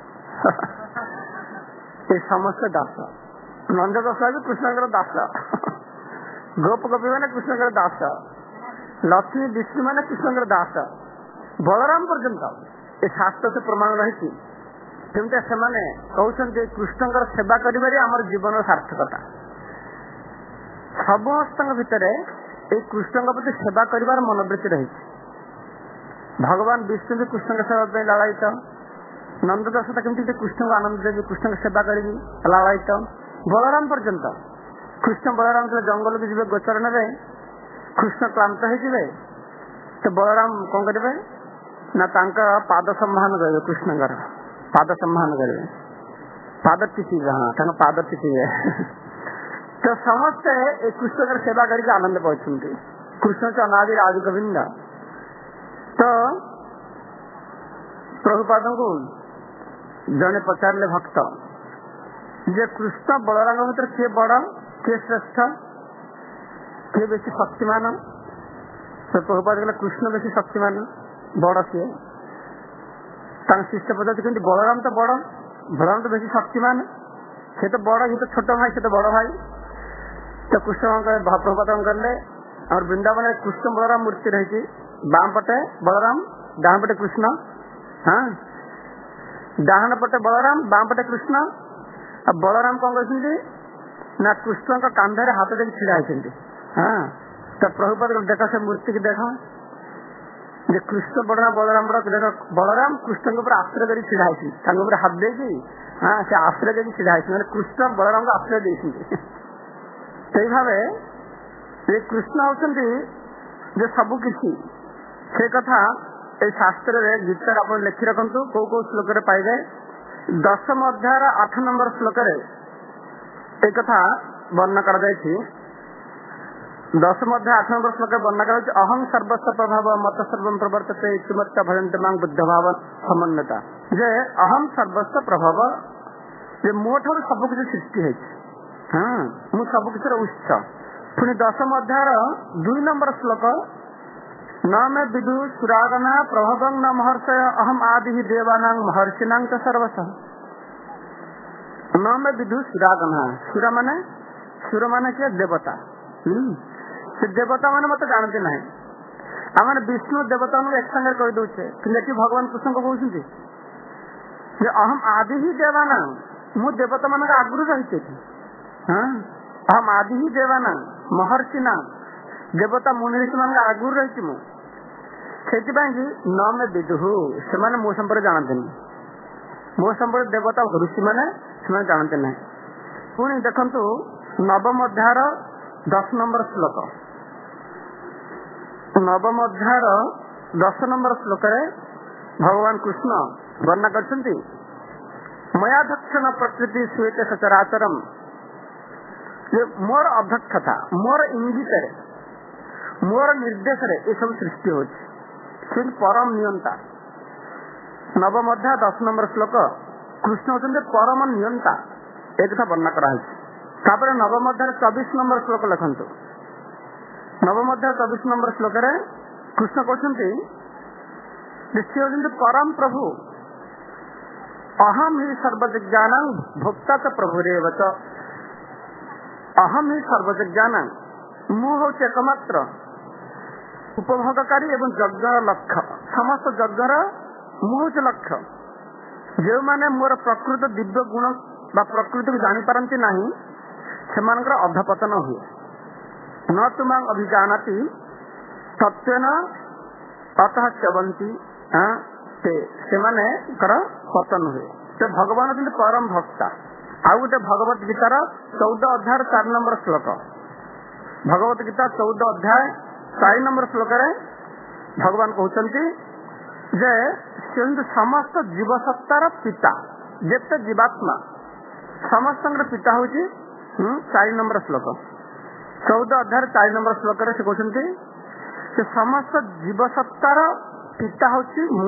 ये समस्त दास। नंद दशा भी कृष्ण दास, गोप गोपी माने कृष्ण दास, लक्ष्मी विष्णु माने कृष्ण दास, बलराम पर्यंत ये शास्त्र से प्रमाण रही। जमते से कहते कृष्ण सेवा करिबारे आमर जीवन सार्थकता। समस्त भितर कृष्ण प्रति सेवा करिबार मनोवृत्ति रही। भगवान विष्णु भी कृष्ण के सेवा लालायित, नंद दशा केमती कृष्ण को आनंद देवी कृष्ण की सेवा करी लालायित, बलराम पर्यंत कृष्ण बलराम जंगल को जी गोचरण में कृष्ण क्लांत हो तो बलराम कौन करेंगे ना पाद सम्मान करेंगे, कृष्ण पाद सम्मान करेंगे, पाद टिके, हाँ पाद टिके। तो समस्त कृष्ण की सेवा करके आनंद पाते कृष्ण से अनादि आदि गोविंद। तो प्रभुपाद को जड़े पचारे भक्त जे कृष्ण बलराम भीतर किए बड़ किए श्रेष्ठ किए बेसी शक्तिमान। तो प्रभुपाद कहले कृष्ण बेसी शक्तिमान बड़ किए। शिष्य पचार कि बलराम तो बड़, बलराम तो बेसी शक्तिमान, से तो बड़ ये तो छोट भाई से तो बड़ भाई। तो कृष्ण प्रभुपाद कले और वृंदावन कृष्ण बलराम मूर्ति रही, बाम पटे बलराम डाण पटे कृष्ण, हाँ डाण पटे बलराम बाम पटे कृष्ण। अब बलराम कौन कर ना कृष्ण का कांधे हाथ देख छिड़ा होती। हाँ तो प्रभुपाद देखा से मूर्ति की देखा जे कृष्ण बड़ा बलराम देखो बलराम कृष्ण के ऊपर आश्रय कर छिड़ा होती, हाथ देगी, हाँ से आश्रय कर छिड़ा होती, कृष्ण बलराम को आश्रय देती। से भाव ये कृष्ण होती जो सबू किसी से कथा ये शास्त्र गीता आप लिखि रखु कौ कौ श्लोक पाइबे। 10म अध्याय 8 नंबर श्लोक एक कथा वर्णना कर 10म अध्याय 8 नंबर श्लोक वर्णना कर अहम सर्वस्व प्रभाव मत सर्व प्रवर्तते इत्युक्त्वा भजन्ते मां बुद्ध भाव समन्विता। जे अहम सर्वस्व प्रभाव जे मो ठार सब किसी सृष्टि है, हाँ मु सब किसी उच्च। पुणी 10म अध्याय 2 नंबर श्लोक न मे विदु सुरागना प्रभवं न महर्षय अहम आदि देवानां महर्षिणां च सर्वशः। न मे विदु सुरागना, सुर माने क्या देवता, से देवता माने मत जानते ना आम विष्णु देवता एक संगे कही दौचे कि भगवान कृष्ण को कहते ଯେ ଅହମ ଆଦି ହିଁ ଦେବାନା, ମୁଁ ଦେବତା ମାନଙ୍କ ଆଗରୁ ରହିଛି। ଅହମ ଆଦି ହିଁ ଦେବାନା ମହର୍ଷି ନା, ଦେବତା ମୁନି ଋଷି ମାନଙ୍କ ଆଗରୁ ରହିଛି ମୁଁ। ସେଥିପାଇଁ କି ନ ମେ ବିଦୁଃ, ସେମାନେ ମୋ ସମ୍ପର୍କରେ ଜାଣନ୍ତିନି। ମୋ ସମ୍ପର୍କରେ ଦେବତା ଋଷି ମାନେ ସେମାନେ ଜାଣନ୍ତି ନାହିଁ। ପୁଣି ଦେଖନ୍ତୁ ନବମ ଅଧ୍ୟାୟର 10 ନମ୍ବର ଶ୍ଲୋକ। ନବମ ଅଧ୍ୟାୟର 10 ନମ୍ବର ଶ୍ଲୋକରେ ଭଗବାନ କୃଷ୍ଣ ବର୍ଣ୍ଣନା କରିଛନ୍ତି, ମୟାଧ୍ୟକ୍ଷଣ ପ୍ରକୃତି ଶ୍ଵେତ ସଚରାଚରମ୍, ମୋର ଅଧ୍ୟକ୍ଷତା, ମୋର ଇଙ୍ଗିତରେ, ମୋର ନିର୍ଦ୍ଦେଶରେ ଏସବୁ ସୃଷ୍ଟି ହଉଛି। ସେ ପରମ ନିୟନ୍ତା। ନବମ ଅଧ୍ୟାୟ 10 ନମ୍ବର ଶ୍ଲୋକ, କୃଷ୍ଣ ହଉଛନ୍ତି ପରମ ନିୟନ୍ତା, ଏ କଥା ବର୍ଣ୍ଣନା କରାହେଇଛି। ତାପରେ ନବମ ଅଧ୍ୟାୟ 24 ନମ୍ବର ଶ୍ଲୋକ ଲେଖନ୍ତୁ। ନବମ ଅଧ୍ୟାୟ 24 ନମ୍ବର ଶ୍ଲୋକରେ କୃଷ୍ଣ କହୁଛନ୍ତି ସେ ହଉଛନ୍ତି ପରମ ପ୍ରଭୁ, ଅହମ ହି ସର୍ବଜିଜ୍ଞାନ ଭୋକ୍ତା ଚ ପ୍ରଭୁରେବ ଚ, ଅହମ ହି ସର୍ବଜିଜ୍ଞାନ, ମୁଁ ହଉଛି ଏକମାତ୍ର ଉପଭୋଗକାରୀ ଏବଂ ଯଜ୍ଞର ଲକ୍ଷ୍ୟ, ସମସ୍ତ ଯଜ୍ଞର ମୁଁ ହଉଛି ଲକ୍ଷ୍ୟ। ଯେଉଁମାନେ ମୋର ପ୍ରକୃତ ଦିବ୍ୟ ଗୁଣ ବା ପ୍ରକୃତିକୁ ଜାଣିପାରନ୍ତି ନାହିଁ ସେମାନଙ୍କର ଅଧପତନ ହୁଏ। ନ ତୁମାଂ ଅଭିଜାନତି ସତ୍ୟନ ଅତଃ ଚ୍ୟବନ୍ତି, ସେମାନଙ୍କର ପତନ ହୁଏ। ସେ ଭଗବାନ ହଉଛନ୍ତି ପରମ ଭକ୍ତା। ଆଉ ଗୋଟେ ଭଗବତ ଗୀତାର 14 ଅଧ୍ୟାୟ 4 ନମ୍ବର ଶ୍ଲୋକ, ଭଗବତ ଗୀତା 14 ଅଧ୍ୟାୟ 4 ନମ୍ବର ଶ୍ଲୋକରେ ଭଗବାନ କହୁଛନ୍ତି ଯେ ସେ ସମସ୍ତ ଜୀବସତ୍ତାର ପିତା, ଯେତେ ଜୀବାତ୍ମା ସମସ୍ତଙ୍କର ପିତା ହଉଛି 4 ନମ୍ବର ଶ୍ଲୋକ। 14 ଅଧ୍ୟାୟ 4 ନମ୍ବର ଶ୍ଲୋକରେ ସେ କହୁଛନ୍ତି ସେ ସମସ୍ତ ଜୀବସତ୍ତାର ପିତା ହଉଛି ମୁଁ।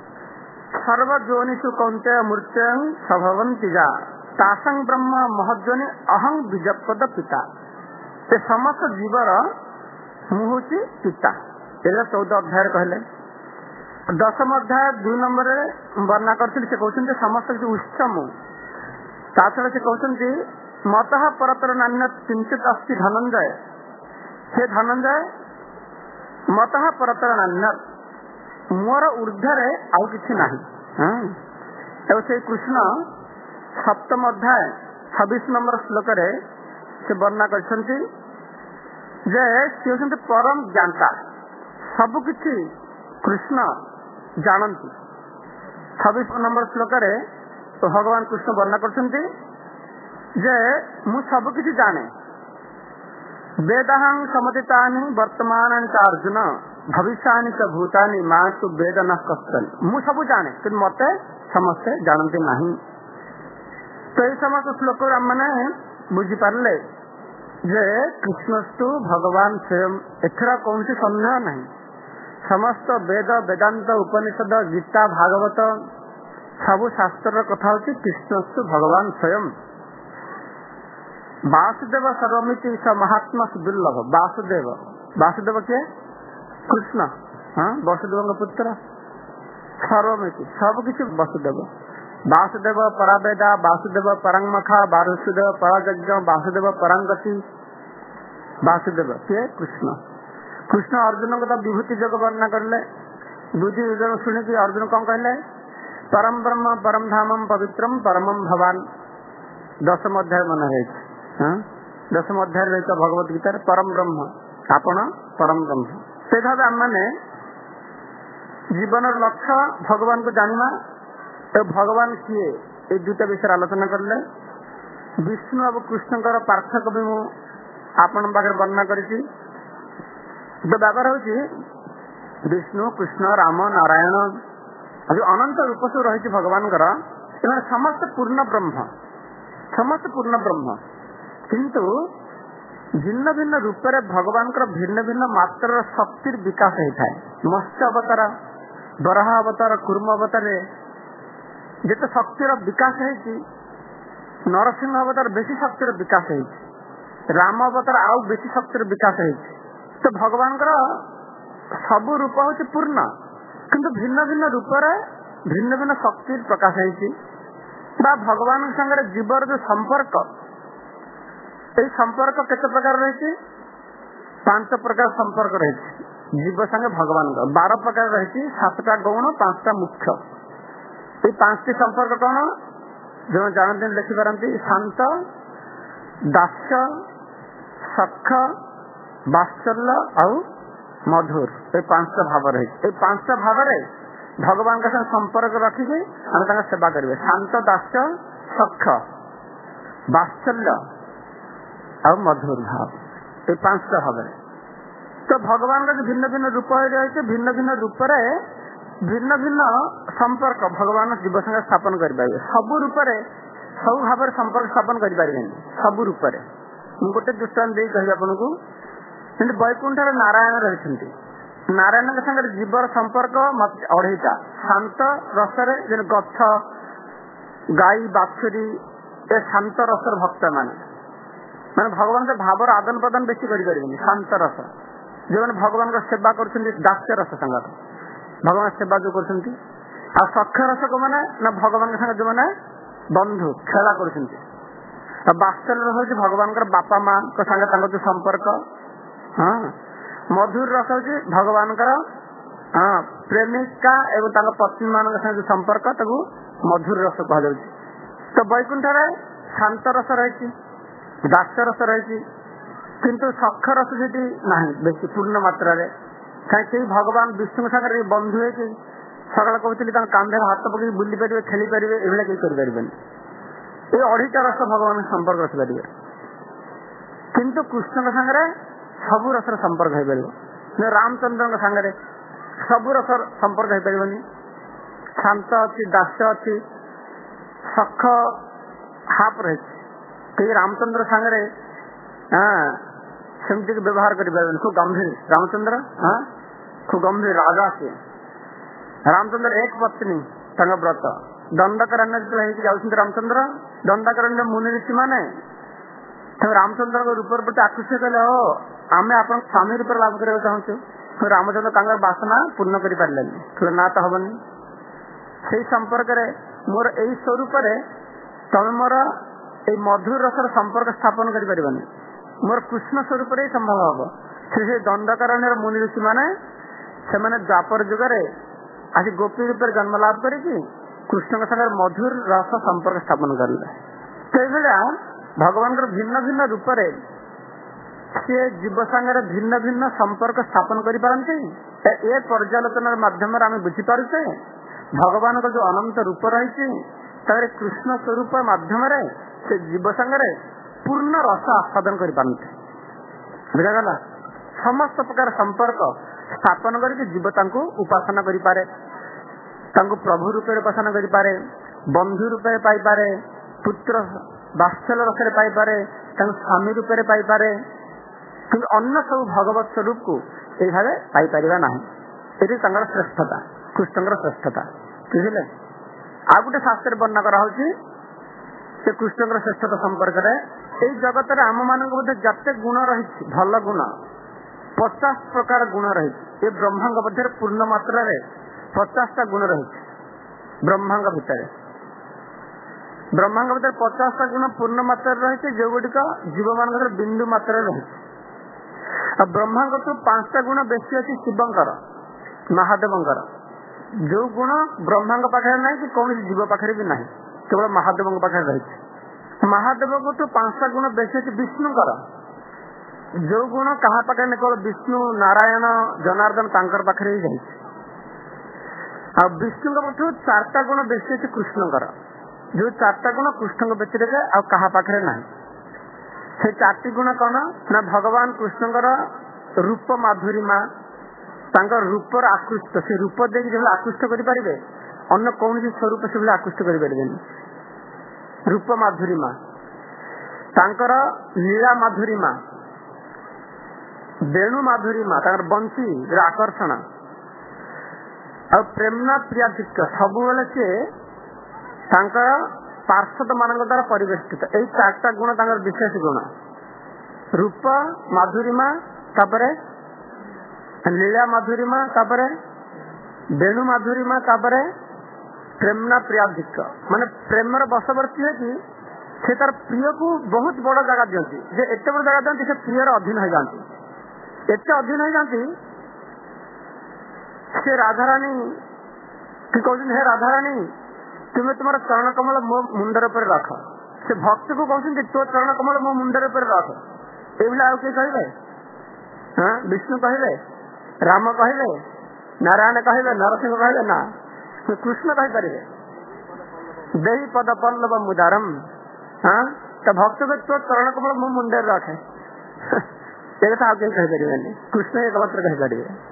ସର୍ବଯୋନିଷୁ କୌନ୍ତେୟ ମୃତ୍ୟୁଂ ସଭବନ୍ତି ଯା, ତାସଂ ବ୍ରହ୍ମ ମହଦ୍ଯୋନି ଅହଂ ବୀଜପ୍ରଦ ପିତା। ସେ ସମସ୍ତ ଜୀବର ମୁଁ ହଉଛି ପିତା, ଏଇଟା 14 ଅଧ୍ୟାୟରେ କହିଲେ। 10ମ ଅଧ୍ୟାୟ 2 ନମ୍ବରରେ ବର୍ଣ୍ଣନା କରିଥିଲି, ସେ କହୁଛନ୍ତି ସମସ୍ତ କିଛି ଉତ୍ସ ମୁଁ। ତା ଛଡ଼ା ସେ କହୁଛନ୍ତି ମତଃ ପରତର ନାନ୍ୟ କିଞ୍ଚିତ୍ ଅସ୍ତି ଧନଞ୍ଜୟ, ସେ ଧନଞ୍ଜୟ ମତଃ ପରତର ନାନ୍ୟ, ମୋର ଊର୍ଦ୍ଧ୍ୱରେ ଆଉ କିଛି ନାହିଁ। ଏବଂ ସେଇ କୃଷ୍ଣ 7ମ ଅଧ୍ୟାୟ 26 ନମ୍ବର ଶ୍ଲୋକରେ ସେ ବର୍ଣ୍ଣନା କରିଛନ୍ତି ଯେ ସେ ହେଉଛନ୍ତି ପରମ ଜ୍ଞାତା, ସବୁ କିଛି କୃଷ୍ଣ ଜାଣନ୍ତି। 26 ନମ୍ବର ଶ୍ଲୋକରେ ଭଗବାନ କୃଷ୍ଣ ବର୍ଣ୍ଣନା କରୁଛନ୍ତି ଯେ ମୁଁ ସବୁ କିଛି ଜାଣେ। ବେଦାହଂ ସମଦିତାନି ବର୍ତ୍ତମାନାନି ଚ ଅର୍ଜୁନ ଭବିଷ୍ୟାନି ଚ ଭୂତାନି ମା ତୁ ବେଦ ନ କଶ୍ଚନ, ମୁଁ ସବୁ ଜାଣେ କିନ୍ତୁ ମତେ ସମସ୍ତେ ଜାଣନ୍ତି ନାହିଁ। ତ ଏଇ ସମସ୍ତ ଶ୍ଲୋକରୁ ଆମମାନେ ବୁଝିପାରିଲେ ଯେ କୃଷ୍ଣସ୍ତୁ ଭଗବାନ ସ୍ୱୟଂ, ଏଥର କୌଣସି ସନ୍ଦେହ ନାହିଁ। ସମସ୍ତ ବେଦ ବେଦାନ୍ତ ଉପନିଷଦ ଗୀତା ଭାଗବତ ସବୁ ଶାସ୍ତ୍ରର କଥା ହଉଛି କୃଷ୍ଣସ୍ତୁ ଭଗବାନ ସ୍ୱୟଂ। ବାସୁଦେବ ସର୍ବମିତି ସ ମହାତ୍ମା ସୁଦୁର୍ଲଭ, ବାସୁଦେବ, ବାସୁଦେବ କିଏ? କୃଷ୍ଣ, ବସୁଦେବଙ୍କ ପୁତ୍ର। ସର୍ବମିତି ସବୁ କିଛି ବସୁଦେବ, ବାସୁଦେବ ପରାବେଦା, ବାସୁଦେବ ପରାଙ୍ଗମଖା, ବାସୁଦେବ ପରାଯଜ୍ଞ, ବାସୁଦେବ ପରାଙ୍ଗତି। ବାସୁଦେବ କିଏ? କୃଷ୍ଣ। କୃଷ୍ଣ ଅର୍ଜୁନଙ୍କ ତ ବିଭୂତି ଯୋଗ ବର୍ଣ୍ଣନା କରିଲେ। ବୁଦ୍ଧି ଯୋଗ ଶୁଣିକି ଅର୍ଜୁନ କଣ କହିଲେ? ପରମ ବ୍ରହ୍ମ ପରମ ଧାମମ ପବିତ୍ରମ ପରମମ ଭବାନ। 10ମ ଅଧ୍ୟାୟ ମନେ ରହିଛି। 10ମ ଅଧ୍ୟାୟରେ ରହିଛ ଭଗବତ ଗୀତାରେ ପରମ ବ୍ରହ୍ମ, ଆପଣ ପରମ ବ୍ରହ୍ମ। ସେ ଭାବେ ଆମମାନେ ଜୀବନର ଲକ୍ଷ୍ୟ ଭଗବାନଙ୍କୁ ଜାଣିବା ଏବଂ ଭଗବାନ କିଏ এই দুইটা ବିଷୟରେ ଆଲୋଚନା କରିଲେ। ବିଷ୍ଣୁ ଏବଂ କୃଷ୍ଣଙ୍କର ପାର୍ଥକ୍ୟ ବି ମୁଁ ଆପଣଙ୍କ ପାଖରେ ବର୍ଣ୍ଣନା କରିଛି। ତ ବ୍ୟବହାର ହଉଛି ବିଷ୍ଣୁ କୃଷ୍ଣ ରାମ ନାରାୟଣ ଆଉ ଅନନ୍ତ ରୂପ ସବୁ ରହିଛି ଭଗବାନଙ୍କର, ସେମାନେ ସମସ୍ତେ ପୂର୍ଣ୍ଣ ବ୍ରହ୍ମ, ସମସ୍ତେ ପୂର୍ଣ୍ଣ ବ୍ରହ୍ମ। କିନ୍ତୁ ଭିନ୍ନ ଭିନ୍ନ ରୂପରେ ଭଗବାନଙ୍କର ଭିନ୍ନ ଭିନ୍ନ ମାତ୍ରାର ଶକ୍ତିର ବିକାଶ ହେଇଥାଏ। ମତ୍ସ୍ୟ ଅବତାର, ବରାହ ଅବତାର, କୁର୍ମ ଅବତାରରେ ଯେତେ ଶକ୍ତିର ବିକାଶ ହେଇଛି, ନରସିଂହ ଅବତାର ବେଶୀ ଶକ୍ତିର ବିକାଶ ହେଇଛି, ରାମ ଅବତାର ଆଉ ବେଶୀ ଶକ୍ତିର ବିକାଶ ହେଇଛି। ତ ଭଗବାନଙ୍କର ସବୁ ରୂପ ହଉଛି ପୂର୍ଣ୍ଣ, କିନ୍ତୁ ଭିନ୍ନ ଭିନ୍ନ ରୂପରେ ଭିନ୍ନ ଭିନ୍ନ ଶକ୍ତିର ପ୍ରକାଶ ହେଇଛି। ବା ଭଗବାନଙ୍କ ସାଙ୍ଗରେ ଜୀବର ଯୋଉ ସମ୍ପର୍କ, এই ସମ୍ପର୍କ କେତେ ପ୍ରକାର ରହିଛି? 5 ପ୍ରକାର ସମ୍ପର୍କ ରହିଛି ଜୀବ ସାଙ୍ଗେ ଭଗବାନଙ୍କ। 12 ପ୍ରକାର ରହିଛି, 7ଟା ଗୌଣ, 5ଟା ମୁଖ୍ୟ। ये 5टी संपर्क कौन जो जानते लिखिपारती शांत दास्य सख वात्सल्य और मधुर ये 5टा भाव रही। ये 5टा भाव भगवान का संपर्क रखिके आम सेवा करेंगे। शांत दास्य सख वात्सल्य और मधुर भाव ये 5टा भाव। तो भगवान का भिन्न भिन्न रूप रही भिन्न भिन्न रूप भिन्न भिन्न संपर्क भगवान जीव संगे स्थापन करेंगे। सबू रूप सब भाव संपर्क स्थापन करें सबू रूप। गोटे दृष्टांत दे कह आपको वैकुंठ नारायण रही नारायण के संगे जीवर संपर्क 2टा शांत रसरे गछ गाई बाछुरी ए शांत रसर भक्त माने भगवान से भावर आदान प्रदान बेसी करें। शांत रस जो मैंने भगवान का सेवा कर दास्य रस संगत भगवान सेवा जो कर सख्य रस को मैंने ना भगवान के संगे जो मैंने बंधु खेला कर वात्सल्य रस हूँ भगवान बापा माँ संगे जो संपर्क। हाँ मधुर रस हूँ भगवान प्रेमिका एवं पत्नी मान जो संपर्क मधुर रस कह। तो वैकुंठ शांत रस रही दास्य रस रही किंतु सख रस जी ना बेसी पूर्ण मात्रा कहीं भगवान विष्णु सागर बंधु है सकाल कहती कांधे हाथ पकड़ बुली पारे खेली पारे ये कहीं करें। ये 2टा रस भगवान संपर्क रखिपारे किंतु कृष्ण के सागर सबू रसर संपर्क हो पार। रामचंद्र सागर सबू रस संपर्क हो पार। शांत अच्छी दास्य अच्छी सख हाफ रही कहीं रामचंद्र सागर सेमती व्यवहार करें खूब गंभीर रामचंद्र। हाँ खूब गंभीर राजा से रामचंद्र एक पत्नी व्रत दंडकारण्य जो रामचंद्र दंडकारण्य मुनि ऋषि माने रामचंद्र को रूप प्रति आकृष्ट कले हो आम आप स्वामी रूप लाभ करने चाहूँ। रामचंद्र बासना पूर्ण कर पारे ना तो हेनी से संपर्क मोर यही स्वरूप तुम मोर ये मधुर रसर संपर्क स्थापन कर मोर कृष्ण स्वरूप ही संभव हम। से दंडकारण्य मुनि ऋषि माने द्वापर जुगे आज गोपी रूप जन्म लाभ करी कृष्ण के साथ मधुर रस संपर्क स्थापन करें। तो ये भगवान भिन्न भिन्न रूप सी जीव संगे भिन्न भिन्न संपर्क स्थापन कर पर्यालोचना माध्यम आम बुझीपारे भगवान का जो अनंत रूप रही कृष्ण स्वरूप माध्यम से जीव संगे पूर्ण रस आस्वादन कर बुझागला। समस्त प्रकार संपर्क स्थापन करके जीव उपासना करें प्रभु रूप उपासना करें बंधु रूप पाइपे पुत्र वात्सल्य रस पाइपे स्वामी रूप पाइपे कि अन्य सब भगवत स्वरूप को यही भाव पाइपर ना ये श्रेष्ठता कृष्ण श्रेष्ठता बुझे। आ गए शास्त्र वर्णना कराई कृष्ण श्रेष्ठता संपर्क ये जगत आम मान जिते गुण रही भल गुण 50 प्रकार गुण रही ये ब्रह्मांग मध्य पूर्ण मात्रा 50टा गुण रही ब्रह्मांग भितर ब्रह्मांग भितर 50टा गुण पूर्ण मात्रा रही जो गुड़िक जीव मान बिंदु मात्रा रही। ब्रह्मांग तो 5टा गुण बेसी अच्छी शिवंकर महादेवंकर जो गुण ब्रह्मांग पाखे ना कि कौन जीव पाखे भी ना केवल महादेव पाखे रही। महादेव को तो 5टा गुण बेसी अच्छी विष्णुकर जो गुण कहा पाखे ना केवल विष्णु नारायण जनार्दन तांकर पाखे ही जाए। विष्णु का पक्ष 4टा गुण बेसी अच्छी कृष्णकर जो 4टा गुण कृष्ण व्यतिरेक आ कहा पाखे ना से 4टी गुण कौन ना भगवान कृष्णकर रूप माधुरीमा रूपर आकृष्ट से रूप देख जो आकृष्ट करें अन्य कौन स्वरूप से आकृष्ट करें। रूप माधुरीमा लीला माधुरीमा वेणु माधुरीमा बंशी आकर्षण आ प्रेमना प्रियाधिक सब सी पार्षद मान द्वारा परिवेष्टित यही 4टा गुण विशेष गुण रूप माधुरीमा लीला माधुरीमा वेणु माधुरीमा प्रेमना प्रियाधिक माने प्रेमर बसवर्ती है कि से तार प्रिय को बहुत बड़ जगह दिखती एत बड़ जगह दिखती से प्रियर अधीन हो जाती एत अधीन हो जाती से राधाराणी कि कहते हे राधाराणी तुम्हें तुम चरण कमल मो मुंडर पर रख से भक्त को कहते तो चरण कमल मो मुंडर पर रख ये किए कहे हाँ विष्णु कहे राम कहे नारायण कहे नरसिंह कहे ना कृष्ण कहीपर देही पद पल्लव मुदारम हाँ तो भक्त को तो चरण कमल मो मुंडे रखे ये कथा आप कहीपर कृष्ण एक मात्र कहीपर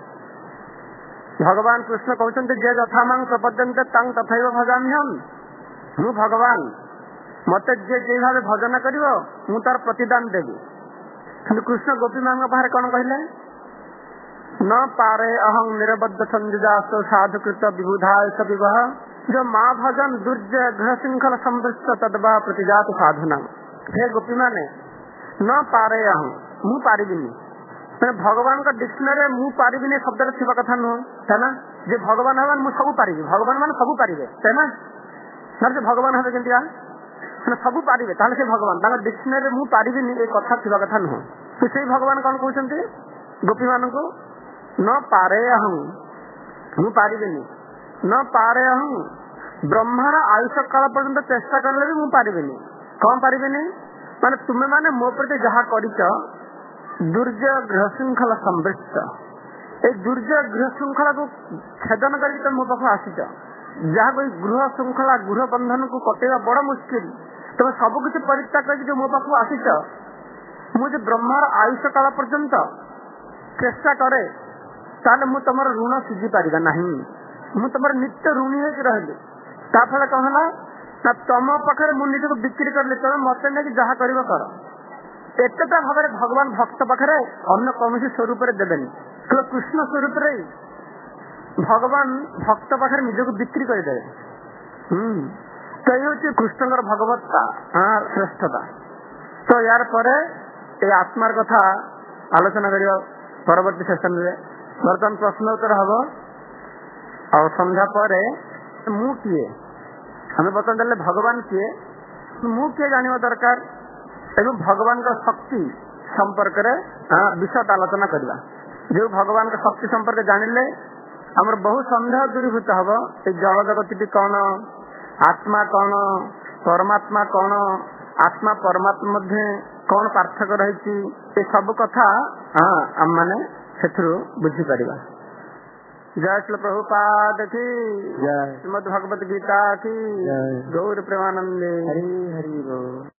भगवान कृष्ण कहते जे यथा मांग प्रपद्यन्ते तंग तथैव भजामि हम मु भगवान मत जे जे भाव भजन कर तार प्रतिदान देवी कि कृष्ण गोपी मां बाहर कौन कहले न पारे अहं निरबद्ध संजुजास साधुकृत विबुधा विवाह जो माँ भजन दुर्जय घृह श्रृंखल संवृष्ट तदवा प्रतिजात साधुना हे गोपी माने न पारे अहं मु पारिबिनी भगवान का डिक्शनरी मु पारिबिनी शब्द थिबा कथा नुह है ना जे भगवान हवन मु सब पारिबी भगवान मान सब पारिबे है ना सर जे भगवान हबे केंतिया ना सब पारिबे ताले से भगवान ताका डिक्शनरी मु पारिबिनी ए कथा थिबा कथा नुह तो से भगवान कौन कहउछंती गोपी मान को न पारे अहं मु पारिबिनी न पारे अहं ब्रह्मार आयुष काल पर्यंत चेष्टा करले भी मु पारिबिनी कौन पारिबिनी माने तुमे माने मो प्रति जहा करिच दुर्जय गृह श्रृंखला संवृष्ट ए दुर्जय गृह श्रृंखला को छेदन करके तुम मो पाख आसीच जहाँ कोई गृह श्रृंखला गृह बंधन को कटेगा बड़ा मुश्किल तुम सब किसी परित्याग करके जो मो पाख आसीच मुझे ब्रह्मार आयुष काल पर्यंत चेष्टा करे ताले मु तुम ऋण सुझी पारिबा नहीं मु तुम नित्य ऋणी होकर रही ताफल कौन है ना तुम पाखे मु निज को बिक्री कर ले तुम मत नहीं जहाँ कर एकता भाव भगवान भक्त पाखे अन्य कौन स्वरूप देवेनि केवल कृष्ण स्वरूप भगवान भक्त पाखे निजक बिक्री करदे तो ये हूँ कृष्ण भगवत्ता श्रेष्ठता तो यार पर आत्मार कथा आलोचना करिया परवर्ती सेशन रे बर्तमान प्रश्न उत्तर हम और संध्या पर मु किए हमें बता देले भगवान किए मु किए जानवा दरकार एवं भगवान का शक्ति संपर्क विशद आलोचना करवा जो भगवान का शक्ति संपर्क जानिले हमर बहुत संदेह दूरीभूत हम जड़ जगत कौन आत्मा कौन परमात्मा कौन आत्मा परमात्मा मध्य कौन पार्थक्य रही ये सब कथा आम मैंने से बुझीपर जय श्री प्रभुपाद की जय श्रीमद् भगवद गीता की गौर प्रेमानंदे हरि हरि बोल।